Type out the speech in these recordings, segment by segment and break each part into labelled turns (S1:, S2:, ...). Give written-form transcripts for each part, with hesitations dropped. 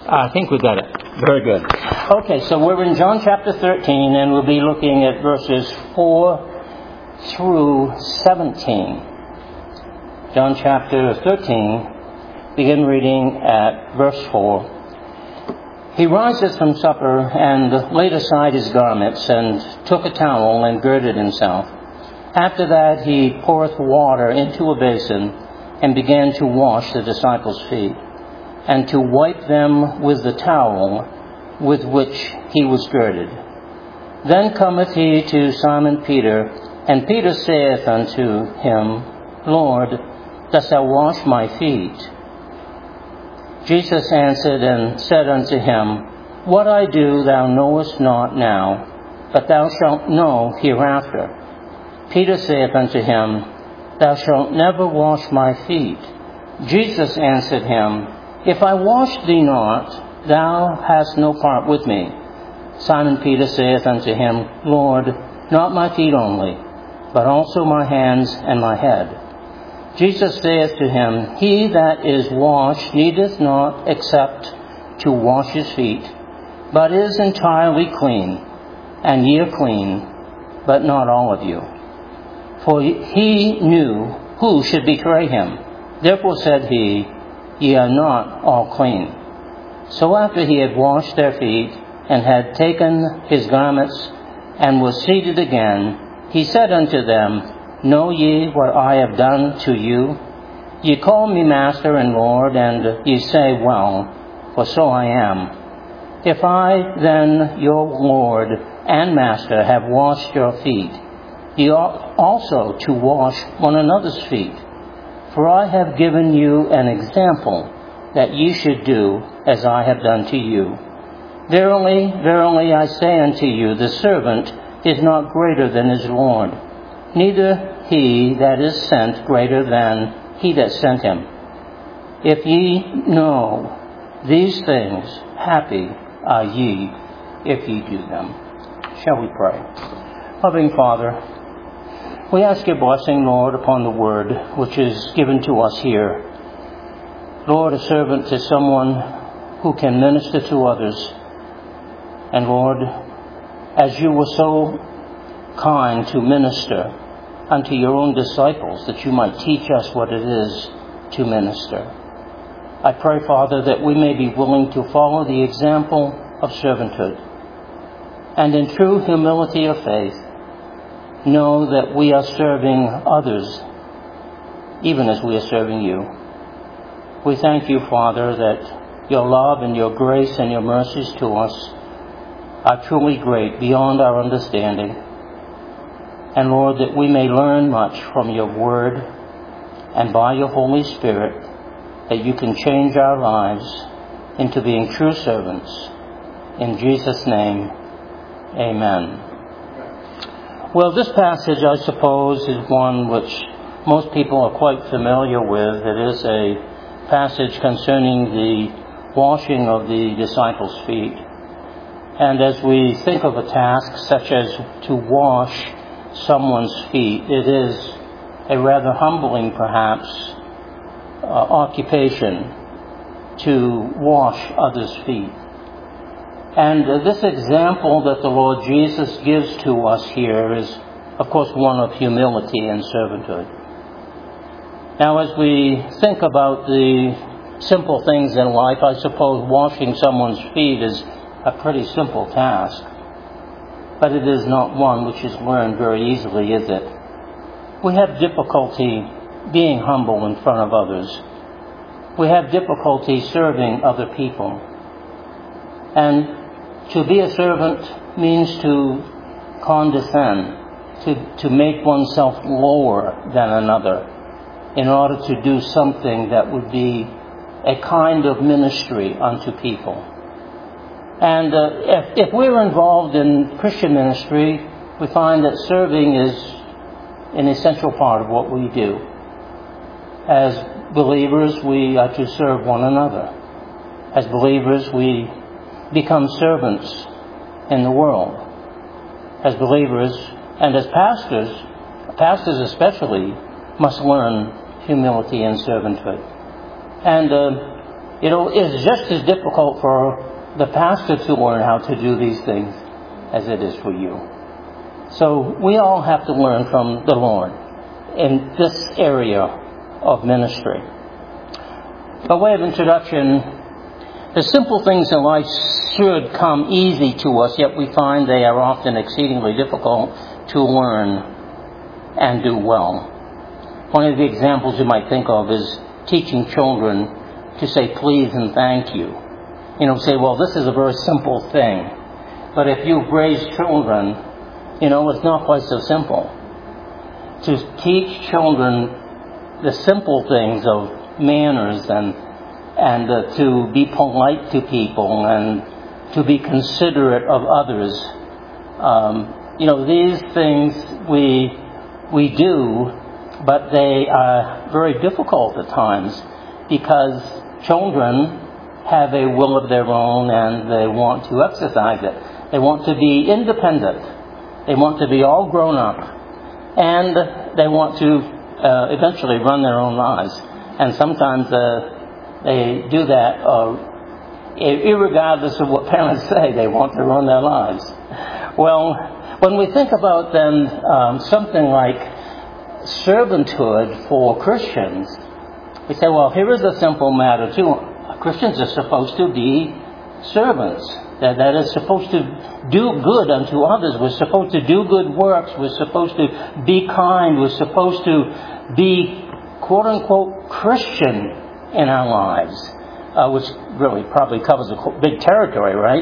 S1: I think we got it. Very good. Okay, so we're in John chapter 13, and we'll be looking at verses 4 through 17. John chapter 13, begin reading at verse 4. He rises from supper and laid aside his garments and took a towel and girded himself. After that he poureth water into a basin and began to wash the disciples' feet, and to wipe them with the towel with which he was girded. Then cometh he to Simon Peter, and Peter saith unto him, Lord, dost thou wash my feet? Jesus answered and said unto him, What I do thou knowest not now, but thou shalt know hereafter. Peter saith unto him, Thou shalt never wash my feet. Jesus answered him, If I wash thee not, thou hast no part with me. Simon Peter saith unto him, Lord, not my feet only, but also my hands and my head. Jesus saith to him, He that is washed needeth not except to wash his feet, but is entirely clean, and ye are clean, but not all of you. For he knew who should betray him. Therefore said he, Ye are not all clean. So after he had washed their feet, and had taken his garments, and was seated again, he said unto them, Know ye what I have done to you? Ye call me Master and Lord, and ye say, Well, for so I am. If I then, your Lord and Master, have washed your feet, ye ought also to wash one another's feet. For I have given you an example, that ye should do as I have done to you. Verily, verily, I say unto you, the servant is not greater than his Lord, neither he that is sent greater than he that sent him. If ye know these things, happy are ye if ye do them. Shall we pray? Loving Father, we ask your blessing, Lord, upon the word which is given to us here. Lord, a servant is someone who can minister to others. And Lord, as you were so kind to minister unto your own disciples, that you might teach us what it is to minister. I pray, Father, that we may be willing to follow the example of servanthood, and in true humility of faith, know that we are serving others, even as we are serving you. We thank you, Father, that your love and your grace and your mercies to us are truly great, beyond our understanding. And Lord, that we may learn much from your word, and by your Holy Spirit, that you can change our lives into being true servants. In Jesus' name, amen. Well, this passage, I suppose, is one which most people are quite familiar with. It is a passage concerning the washing of the disciples' feet. And as we think of a task such as to wash someone's feet, it is a rather humbling, perhaps, occupation to wash others' feet. And this example that the Lord Jesus gives to us here is, of course, one of humility and servanthood. Now, as we think about the simple things in life, I suppose washing someone's feet is a pretty simple task. But it is not one which is learned very easily, is it? We have difficulty being humble in front of others. We have difficulty serving other people. And to be a servant means to condescend, to make oneself lower than another in order to do something that would be a kind of ministry unto people. And if we're involved in Christian ministry, we find that serving is an essential part of what we do. As believers, we are to serve one another. As believers, we become servants in the world. As believers and as pastors especially, must learn humility and servanthood. And it's just as difficult for the pastor to learn how to do these things as it is for you. So we all have to learn from the Lord in this area of ministry. By way of introduction, the simple things in life should come easy to us, yet we find they are often exceedingly difficult to learn and do well. One of the examples you might think of is teaching children to say please and thank you. Say, well, this is a very simple thing. But if you've raised children, it's not quite so simple. To teach children the simple things of manners and to be polite to people and to be considerate of others. These things we do, but they are very difficult at times because children have a will of their own and they want to exercise it. They want to be independent. They want to be all grown up. And they want to eventually run their own lives. And sometimes they do that irregardless of what parents say. They want to run their lives. Well, when we think about then something like servanthood for Christians, we say, well, here is a simple matter too. Christians are supposed to be servants. That is supposed to do good unto others. We're supposed to do good works. We're supposed to be kind. We're supposed to be, quote unquote, Christian in our lives, which really probably covers a big territory, right?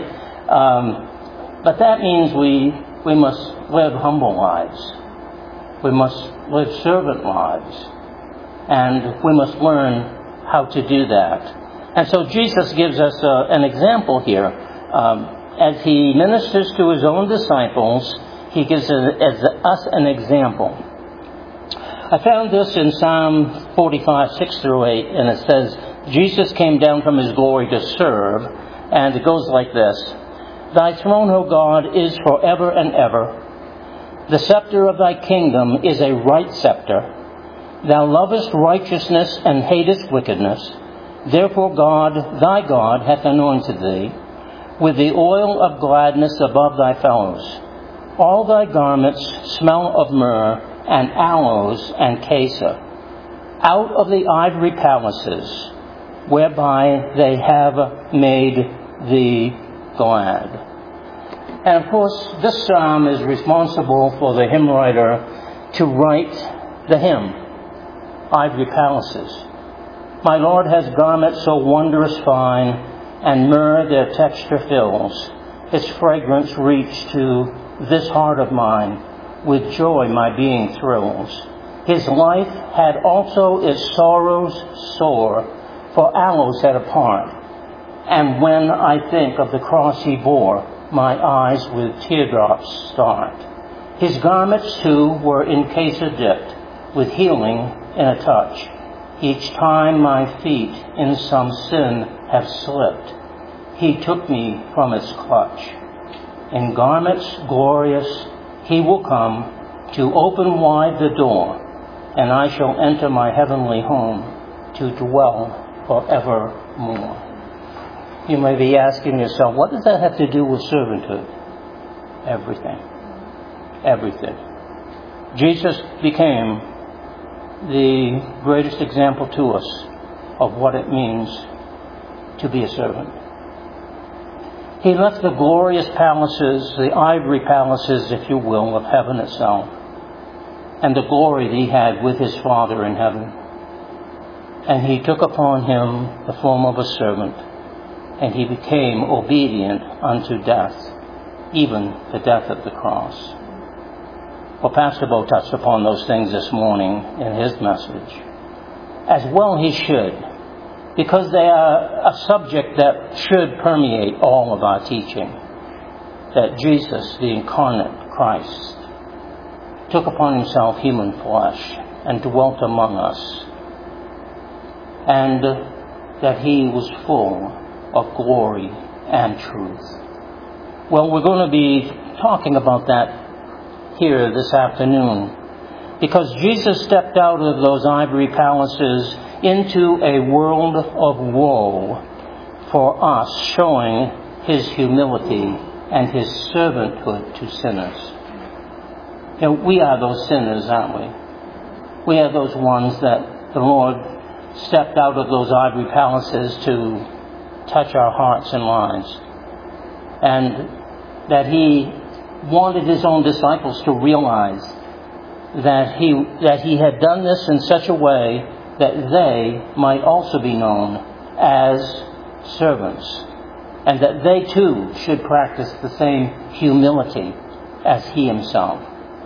S1: But that means we must live humble lives. We must live servant lives. And we must learn how to do that. And so Jesus gives us an example here. As he ministers to his own disciples, he gives us an example. I found this in Psalm 45, 6 through 8, and it says, Jesus came down from his glory to serve, and it goes like this. Thy throne, O God, is forever and ever. The scepter of thy kingdom is a right scepter. Thou lovest righteousness and hatest wickedness. Therefore God, thy God, hath anointed thee with the oil of gladness above thy fellows. All thy garments smell of myrrh and aloes and cassia, out of the ivory palaces, whereby they have made thee glad. And of course, this psalm is responsible for the hymn writer to write the hymn, Ivory Palaces. My Lord has garments so wondrous fine, and myrrh their texture fills. Its fragrance reach to this heart of mine, with joy my being thrills. His life had also its sorrows sore, for aloes had a part. And when I think of the cross he bore, my eyes with teardrops start. His garments too were in cassia dipped, with healing in a touch. Each time my feet in some sin have slipped, he took me from its clutch. In garments glorious he will come to open wide the door, and I shall enter my heavenly home to dwell forevermore. You may be asking yourself, what does that have to do with servanthood? Everything. Everything. Jesus became the greatest example to us of what it means to be a servant. He left the glorious palaces, the ivory palaces, if you will, of heaven itself, and the glory that he had with his Father in heaven. And he took upon him the form of a servant, and he became obedient unto death, even the death of the cross. Well, Pastor Bo touched upon those things this morning in his message. As well he should, because they are a subject that should permeate all of our teaching. That Jesus, the incarnate Christ, took upon himself human flesh and dwelt among us. And that he was full of glory and truth. Well, we're going to be talking about that here this afternoon, because Jesus stepped out of those ivory palaces into a world of woe for us, showing his humility and his servanthood to sinners. You know, we are those sinners, aren't we? We are those ones that the Lord stepped out of those ivory palaces to touch our hearts and lives. And that he wanted his own disciples to realize that he had done this in such a way that they might also be known as servants, and that they too should practice the same humility as he himself.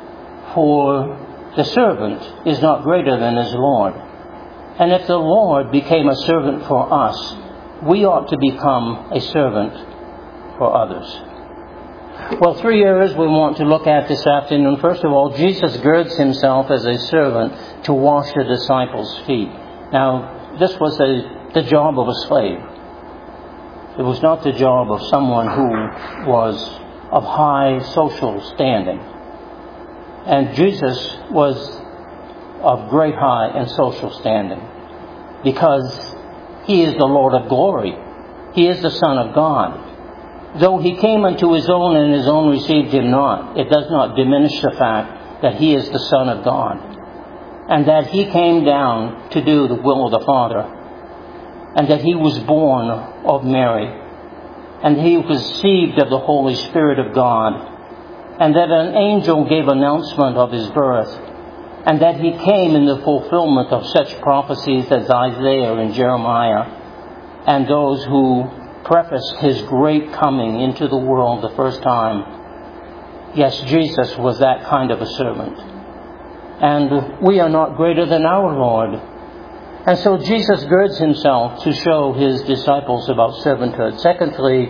S1: For the servant is not greater than his Lord. And if the Lord became a servant for us, we ought to become a servant for others. Well, 3 areas we want to look at this afternoon. First of all, Jesus girds himself as a servant to wash the disciples' feet. Now, this was the job of a slave. It was not the job of someone who was of high social standing. And Jesus was of great high and social standing because he is the Lord of glory. He is the Son of God. Though he came unto his own and his own received him not, it does not diminish the fact that he is the Son of God and that he came down to do the will of the Father, and that he was born of Mary, and he was conceived of the Holy Spirit of God, and that an angel gave announcement of his birth, and that he came in the fulfillment of such prophecies as Isaiah and Jeremiah, and those who prefaced his great coming into the world the first time. Yes, Jesus was that kind of a servant. And we are not greater than our Lord. And so Jesus girds himself to show his disciples about servanthood. Secondly,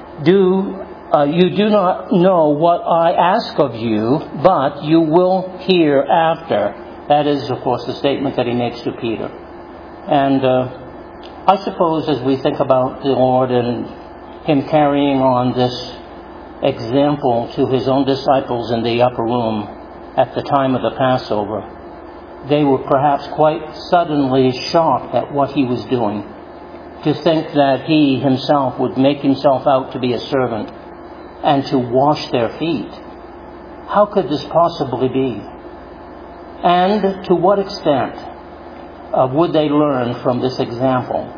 S1: you do not know what I ask of you, but you will hear after. That is, of course, the statement that he makes to Peter. And I suppose as we think about the Lord and him carrying on this example to his own disciples in the upper room at the time of the Passover, they were perhaps quite suddenly shocked at what he was doing. To think that he himself would make himself out to be a servant and to wash their feet. How could this possibly be? And to what extent would they learn from this example?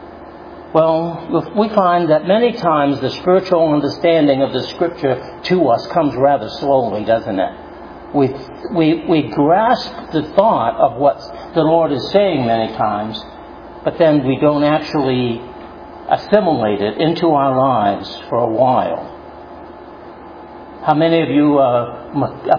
S1: Well, we find that many times the spiritual understanding of the Scripture to us comes rather slowly, doesn't it? We grasp the thought of what the Lord is saying many times, but then we don't actually assimilate it into our lives for a while. How many of you are